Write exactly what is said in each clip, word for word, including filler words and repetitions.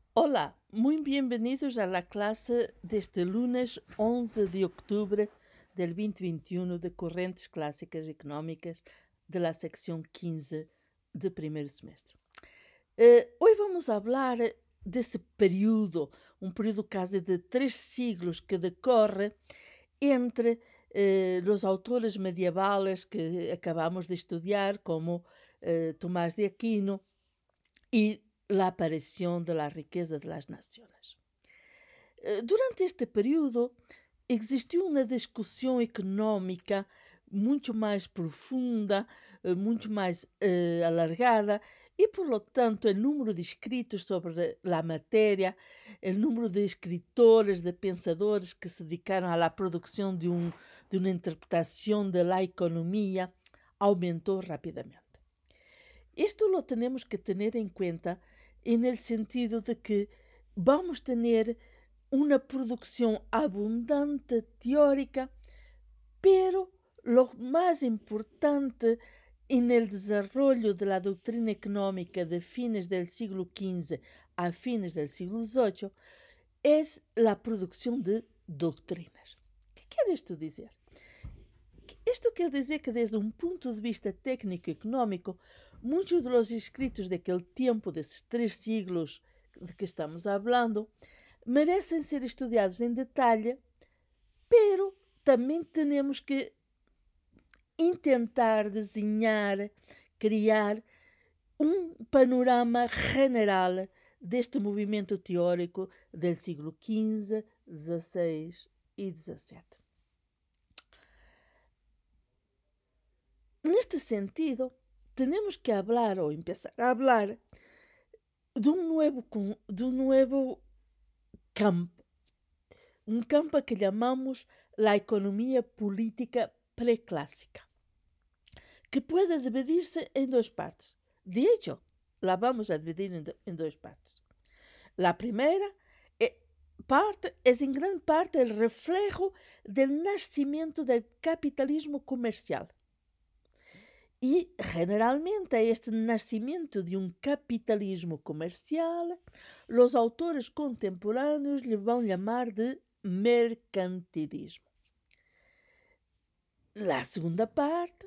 Hola, muy bienvenidos a la clase de este lunes once de octubre del dos mil veintiuno de Correntes Clásicas Económicas de la sección quince de primeiro semestre. Eh, hoje vamos falar desse período, um período quase de três siglos que decorre entre eh, os autores medievais que acabamos de estudar, como eh, Tomás de Aquino, e a aparição da riqueza das nações. Eh, Durante este período existiu uma discussão econômica muito mais profunda, eh, muito mais eh, alargada e, por lo tanto, o número de escritos sobre a matéria, o número de escritores, de pensadores que se dedicaram à produção de, um, de uma interpretação da economia aumentou rapidamente. Isto lo temos que ter em conta en el sentido de que vamos ter uma produção abundante teórica, pero lo mais importante en el desarrollo de la doctrina económica de fines del siglo quince a fines del siglo dezoito es la producción de doutrinas. ¿Qué quiere esto dizer? Isto quer dizer que, desde um ponto de vista técnico-económico, muitos dos escritos daquele tempo, desses três siglos de que estamos falando, merecem ser estudados em detalhe, pero também temos que intentar desenhar, criar um panorama general deste movimento teórico do século quinze, dezesseis e dezassete. Neste sentido, temos que falar ou começar a falar de um novo, de um novo campo, um campo que chamamos a economia política pré-clássica, que pode dividir-se em duas partes. De hecho, la vamos a dividir em, em duas partes. La primeira é, parte é em grande parte o reflejo do nascimento do capitalismo comercial. E, generalmente, a este nascimento de um capitalismo comercial, os autores contemporâneos lhe vão chamar de mercantilismo. Na segunda parte,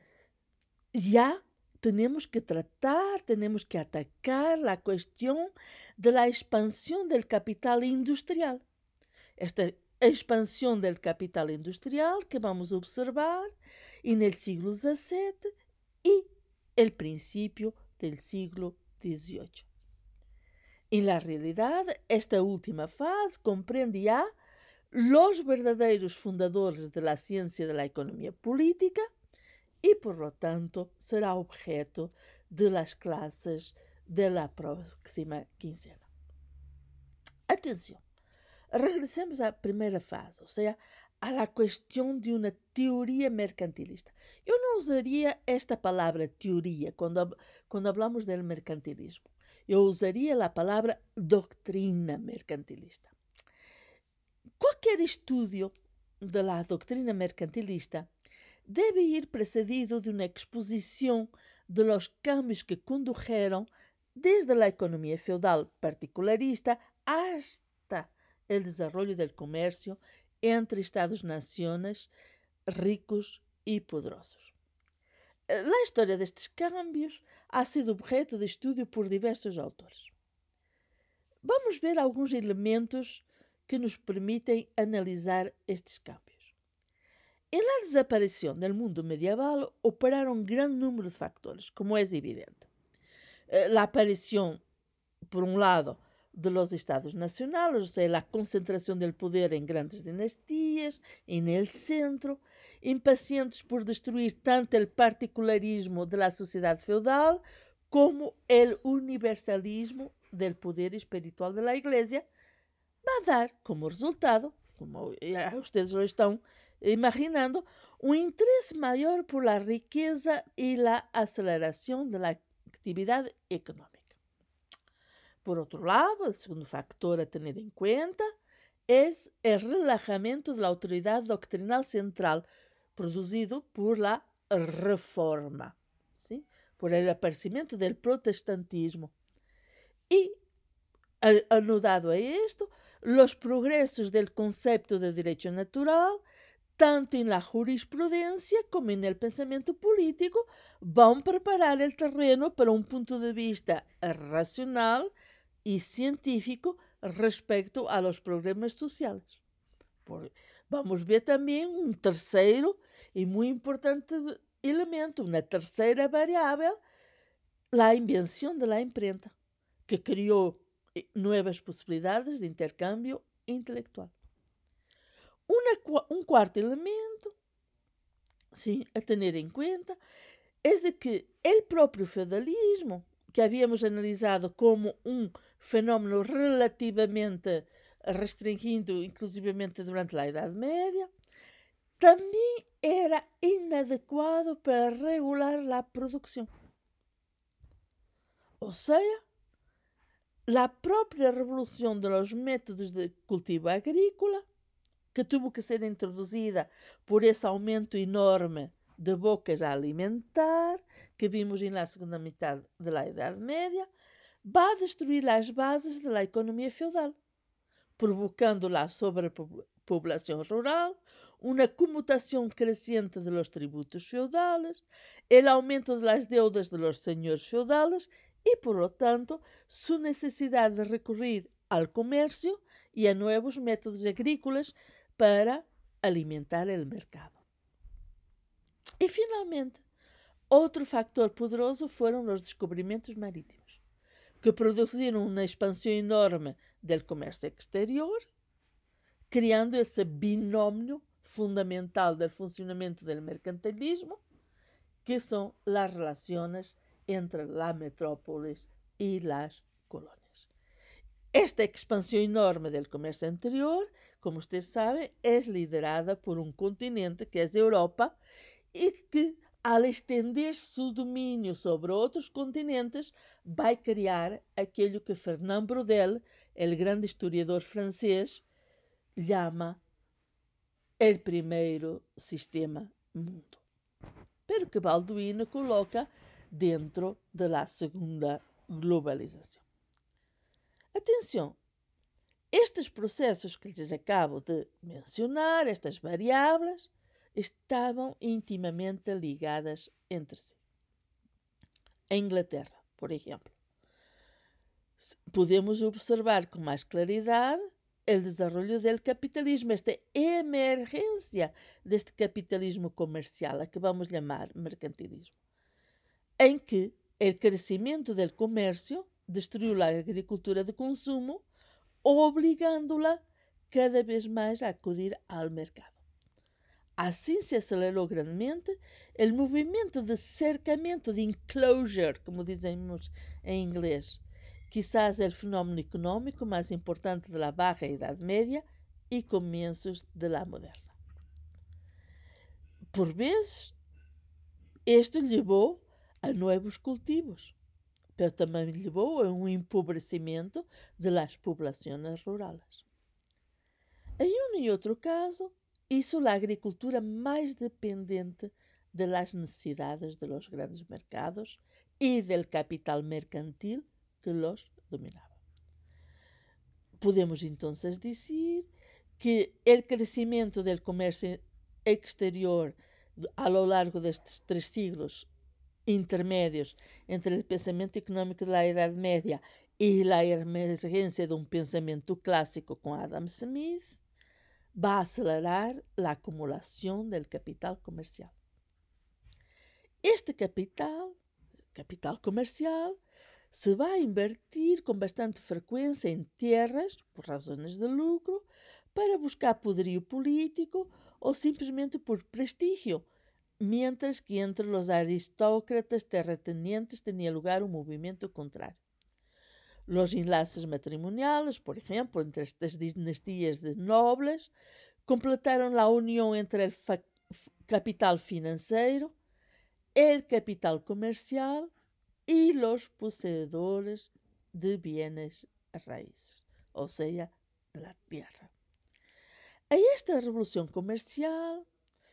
já temos que tratar, temos que atacar a questão da expansão do capital industrial. Esta expansão do capital industrial que vamos observar no século dezassete e el princípio del siglo dezoito. En la realidad, esta última fase comprende ya los verdaderos fundadores de la ciencia de la economía política y, por lo tanto, será objeto de las clases de la próxima quincena. Atención, regresemos à primeira fase, ou seja, à questão de uma teoria mercantilista. Eu não usaria esta palavra teoria quando, quando hablamos do mercantilismo. Eu usaria a palavra doutrina mercantilista. Qualquer estudo da doutrina mercantilista deve ir precedido de uma exposição de los cambios que condujeron desde a economia feudal particularista hasta el desarrollo del comercio entre Estados-naciones ricos e poderosos. A história destes cambios ha sido objeto de estudo por diversos autores. Vamos ver alguns elementos que nos permitem analisar estes cambios. Em la desaparição do mundo medieval operaram um grande número de factores, como é evidente. A aparição, por um lado, de los estados nacionales, o sea, la concentración del poder en grandes dinastías, en el centro, impacientes por destruir tanto el particularismo de la sociedad feudal como el universalismo del poder espiritual de la Iglesia, va a dar como resultado, como ustedes lo están imaginando, un interés mayor por la riqueza y la aceleración de la actividad económica. Por outro lado, o segundo factor a ter em conta é o relajamento da autoridade doctrinal central produzido por la reforma, ¿sí? Por el aparecimento do protestantismo. E Anudado a esto, los progresos del concepto de derecho natural, tanto en la jurisprudencia como en el pensamiento político, van a preparar el terreno para un punto de vista racional y científico respecto a los problemas sociales. Por, vamos a ver también un tercero y muy importante elemento, una tercera variable, la invención de la imprenta, que creó nuevas posibilidades de intercambio intelectual. Una, un cuarto elemento, sí, a tener en cuenta, es de que el propio feudalismo, que habíamos analisado como um fenómeno relativamente restringido, inclusivamente durante a Idade Média, também era inadequado para regular a produção. Ou seja, a própria revolução dos métodos de cultivo agrícola, que tuvo que ser introduzida por esse aumento enorme de bocas a alimentar, que vimos na segunda metade da Idade Média, vai destruir as bases da economia feudal, provocando a sobrepoblação rural, uma comutação crescente de los tributos feudales, el aumento de las deudas de los señores feudales y, por lo tanto, su necesidad de recurrir al comercio y a nuevos métodos agrícolas para alimentar el mercado. E, finalmente, outro factor poderoso foram os descobrimentos marítimos, que produziram uma expansão enorme do comércio exterior, criando esse binômio fundamental do funcionamento do mercantilismo, que são as relações entre as metrópoles e as colônias. Esta expansão enorme do comércio interior, como vocês sabem, é liderada por um continente que é a Europa e que, ao estender seu domínio sobre outros continentes, vai criar aquilo que Fernand Braudel, o grande historiador francês, chama o primeiro sistema mundo, pero que Balduino coloca dentro da segunda globalização. Atenção, estes processos que lhes acabo de mencionar, estas variáveis, estavam intimamente ligadas entre si. A Inglaterra, por exemplo, podemos observar com mais claridade o desenvolvimento do capitalismo, esta emergência deste capitalismo comercial, a que vamos chamar mercantilismo, em que o crescimento do comércio destruiu a agricultura de consumo, obrigando-la cada vez mais a acudir ao mercado. Assim se acelerou grandemente o movimento de cercamento, de enclosure, como dizemos em inglês, quizás o fenómeno económico mais importante da Baixa Idade Média e começos da moderna. Por vezes, isto levou a novos cultivos, pero também levou a um empobrecimento das populações rurais. Em um e outro caso, hizo a agricultura mais dependente das necessidades de los grandes mercados e do capital mercantil que los dominava. Podemos então dizer que o crescimento do comércio exterior a lo largo destes três siglos intermédios entre o pensamento económico da Idade Média e a emergência de um pensamento clássico com Adam Smith vai acelerar a acumulação do capital comercial. Este capital, capital comercial, se vai invertir com bastante frequência em terras, por razões de lucro, para buscar poderio político ou simplesmente por prestígio, mientras que entre os aristócratas terratenientes tinha lugar um movimento contrário. Los enlaces matrimoniales, por ejemplo, entre estas dinastías de nobles, completaron la unión entre el capital financiero, el capital comercial y los poseedores de bienes raíces, o sea, de la tierra. A esta revolución comercial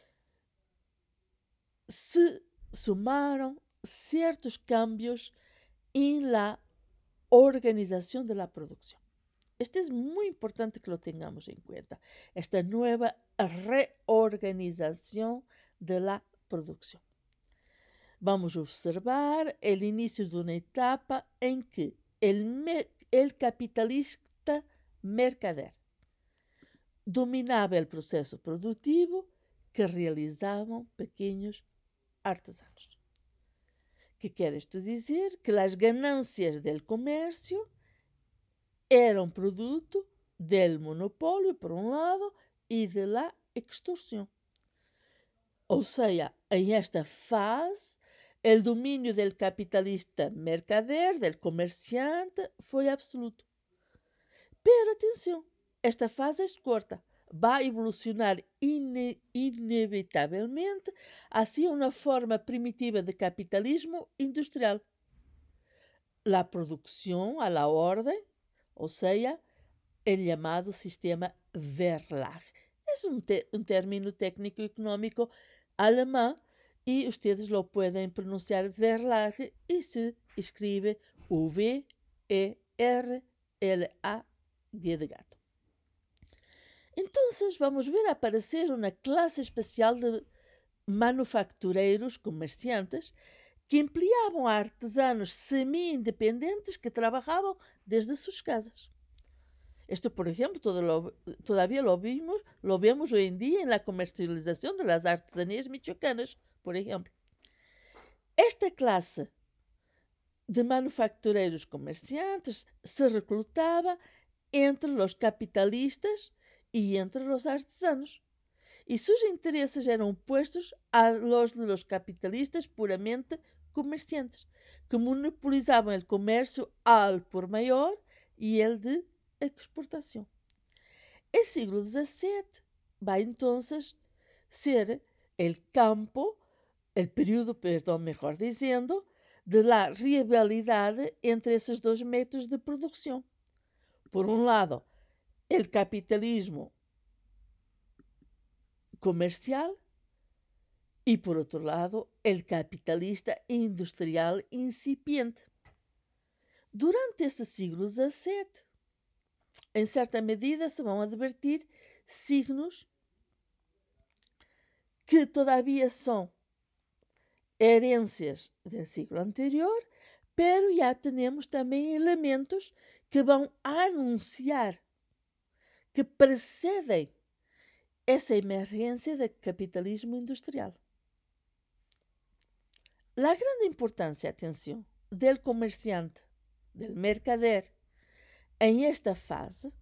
se sumaron ciertos cambios en la organización de la producción. Esto es muy importante que lo tengamos en cuenta. Esta nueva reorganización de la producción. Vamos a observar el inicio de una etapa en que el, me- el capitalista mercader dominaba el proceso productivo que realizaban pequeños artesanos. ¿Qué quiere esto decir? Que las ganancias del comercio eran producto del monopolio, por un lado, y de la extorsión. O sea, en esta fase, el dominio del capitalista mercader, del comerciante, foi absoluto. Pero atenção, esta fase é corta. Vai evolucionar ine inevitavelmente hacia uma forma primitiva de capitalismo industrial. La producción a la orden, o sea, el llamado sistema Verlag. Es un, te un término técnico económico alemán y ustedes lo pueden pronunciar Verlag y se escribe V E R L A G de gato. Entonces vamos ver aparecer una clase especial de manufactureiros comerciantes que empleavam artesanos semi-independentes que trabajaban desde sus casas. Esto, por ejemplo, todo lo, todavía lo, vimos, lo vemos hoy en día en la comercialización de las artesanías michoacanas, por ejemplo. Esta clase de manufactureiros comerciantes se reclutaba entre los capitalistas y entre los artesanos. Y sus intereses eran opuestos a los de los capitalistas puramente comerciantes, que monopolizaban el comercio al por mayor y el de exportación. El siglo diecisiete va entonces ser el campo, el periodo, perdón, mejor diciendo, de la rivalidad entre esos dos métodos de producción. Por un lado, el capitalismo comercial y por otro lado, el capitalista industrial incipiente. Durante este siglo diecisiete, em certa medida, se vão advertir signos que todavía são herências do siglo anterior, pero já temos também elementos que vão anunciar, que precedem essa emergência do capitalismo industrial. La grande importância, atenção, del comerciante, del mercader, em esta fase,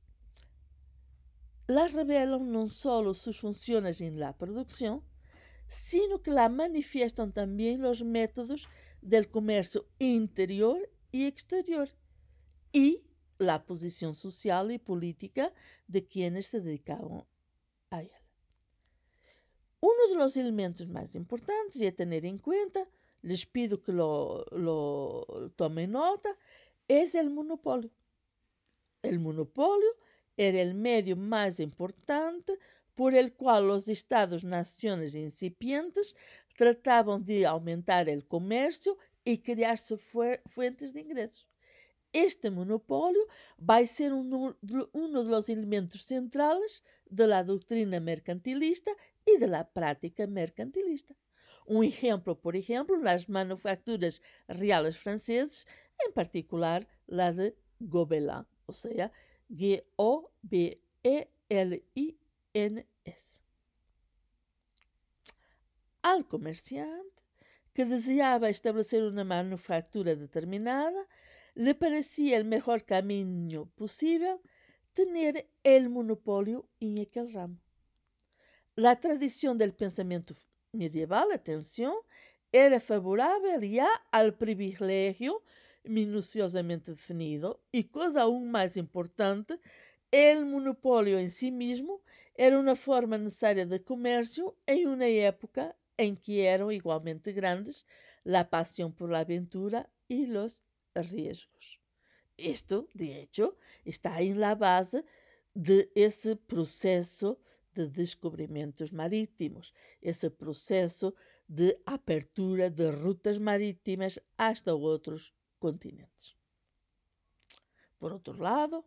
la revelan não solo sus funciones en la producción, sino que la manifiestan también los métodos del comercio interior y exterior y la posición social y política de quienes se dedicaban a él. Uno de los elementos más importantes y a tener en cuenta, les pido que lo, lo tomen nota, es el monopolio. El monopolio era el medio más importante por el cual los estados-naciones incipientes trataban de aumentar el comercio y crearse fuentes de ingresos. Este monopolio vai ser uno, uno de los elementos centrales de la doctrina mercantilista y de la práctica mercantilista. Un ejemplo, por ejemplo, las manufacturas reales francesas, en particular la de Gobelin, o sea, G O B E L I N S. Al comerciante que deseaba establecer una manufactura determinada, le parecía el mejor camino posible tener el monopolio en aquel ramo. La tradición del pensamiento medieval, atención, era favorable ya al privilegio minuciosamente definido y, cosa aún más importante, el monopolio en sí mismo era una forma necesaria de comercio en una época en que eran igualmente grandes la pasión por la aventura y los riesgos. Esto, de hecho, está en la base de ese proceso de descubrimientos marítimos, ese proceso de apertura de rutas marítimas hasta otros continentes. Por outro lado,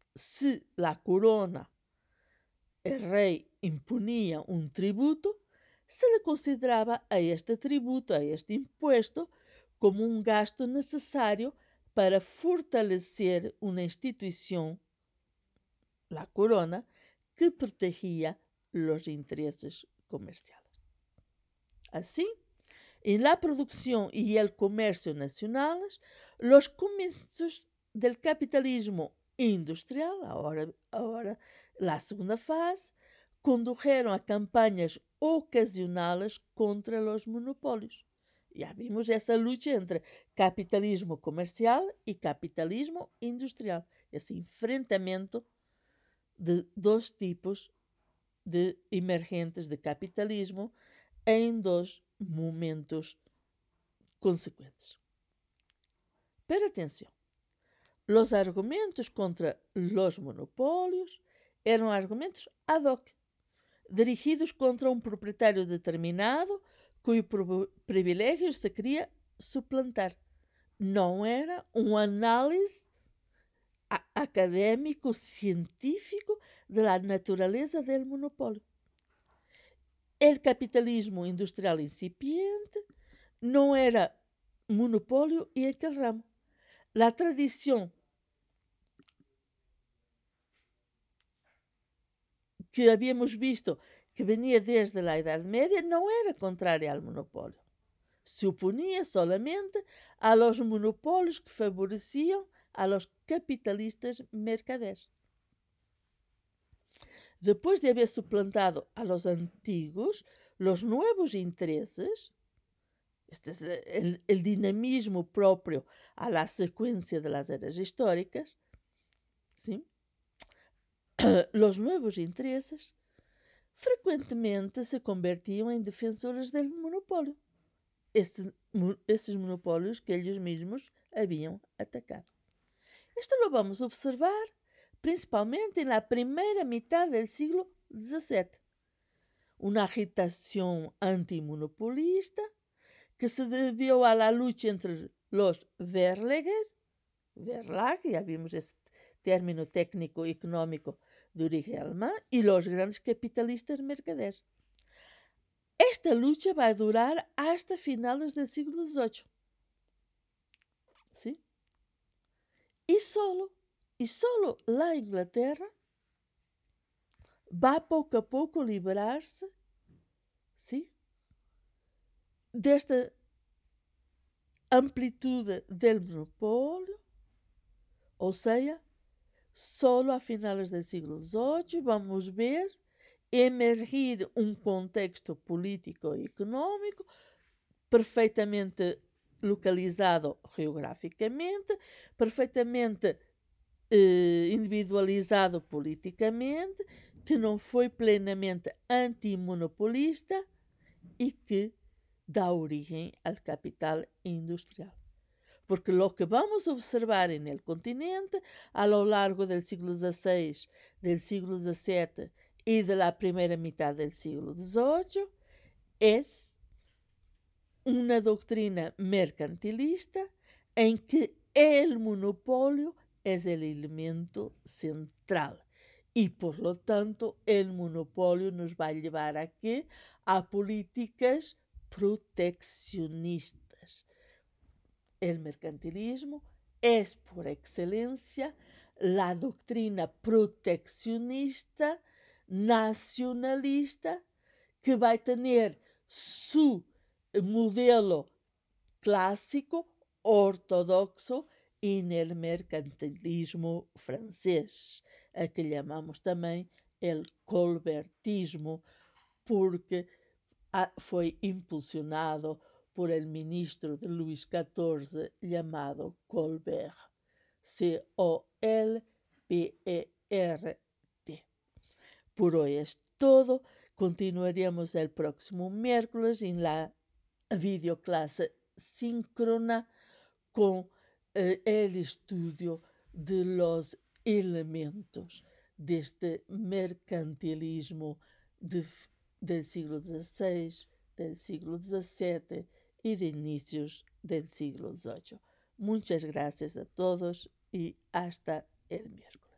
si la corona, el rey, imponía un tributo, se le consideraba a este tributo, a este impuesto, como un gasto necesario para fortalecer una institución, la corona, que protegía los intereses comerciales. Así, en la producción y el comercio nacionales, los comienzos del capitalismo industrial, ahora, ahora la segunda fase, condujeron a campañas ocasionales contra los monopolios. Ya vimos esa lucha entre capitalismo comercial y capitalismo industrial, ese enfrentamento de dos tipos de emergentes de capitalismo em dos momentos consequentes. Pero atenção, os argumentos contra os monopólios eram argumentos ad hoc, dirigidos contra um proprietário determinado cujo privilégio se queria suplantar. Não era um análise académico, científico da natureza do monopólio. O capitalismo industrial incipiente não era monopólio em aquele ramo. A tradição que habíamos visto, que venia desde a Idade Média, não era contrária ao monopólio. Se opunha solamente a los monopólios que favoreciam a los capitalistas mercaderes. Depois de haber suplantado a los antiguos, los nuevos intereses, este es el, el dinamismo propio a la secuencia de las eras históricas, ¿sí? Los nuevos intereses frecuentemente se convertían en defensores del monopolio, esse, esses monopólios que ellos mismos habían atacado. Esto lo vamos a observar principalmente en la primera mitad del siglo diecisiete. Una agitación antimonopolista que se debió a la lucha entre los Verlager, Verlag, ya vimos este término técnico económico de origen alemán, y los grandes capitalistas mercaderes. Esta lucha va a durar hasta finales del siglo dieciocho. ¿Sí? Y solo, y solo la Inglaterra va poco a poco liberar-se, ¿sí?, desta amplitude del monopolio, ou seja, solo a finales del siglo dieciocho vamos ver emergir um contexto político e económico perfeitamente localizado geograficamente, perfeitamente eh, individualizado politicamente, que não foi plenamente antimonopolista e que dá origem ao capital industrial. Porque lo que vamos a observar en el continente a lo largo del siglo dieciséis, del siglo diecisiete y de la primera mitad del siglo dieciocho es una doctrina mercantilista en que el monopolio es el elemento central. Y por lo tanto, el monopolio nos va a llevar a qué? A políticas proteccionistas. El mercantilismo es por excelencia la doctrina proteccionista, nacionalista, que va a tener su modelo clásico, ortodoxo, en el mercantilismo francés, a que llamamos também el colbertismo, porque foi impulsionado por el ministro de Luís catorze llamado Colbert, C O L B E R T. Por hoy es todo. Continuaremos el próximo miércoles en la videoclase síncrona con eh, el estudio de los elementos de este mercantilismo de, del siglo dieciséis, del siglo diecisiete y de inicios del siglo dieciocho. Muchas gracias a todos y hasta el miércoles.